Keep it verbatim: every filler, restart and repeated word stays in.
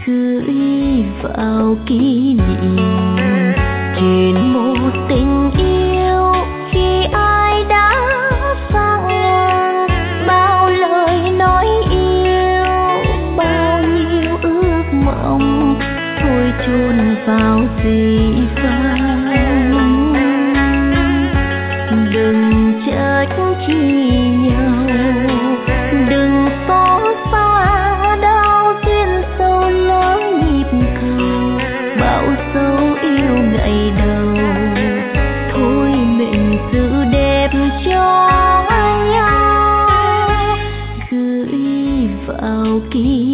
gửi vào kỷ niệm trên một tình yêu khi ai đã phai ngang bao lời nói yêu, bao nhiêu ước mộng thôi chôn vào dĩ vãng. Đừng trách chi nhau, đừng xót xa đau duyên sâu lỡ nhịp cầu, bao dấu yêu ngày đầu thôi mình giữ đẹp cho nhau, gửi vào ký